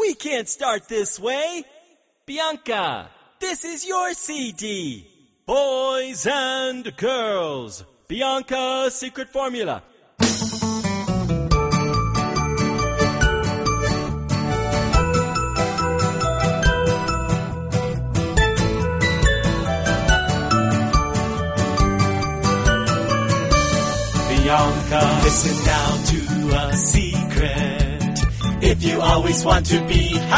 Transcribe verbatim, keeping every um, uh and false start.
We can't start this way. Bianca, this is your C D. Boys and girls, Bianca's secret formula. Bianca, listen now to a secret. If you always want to be happy,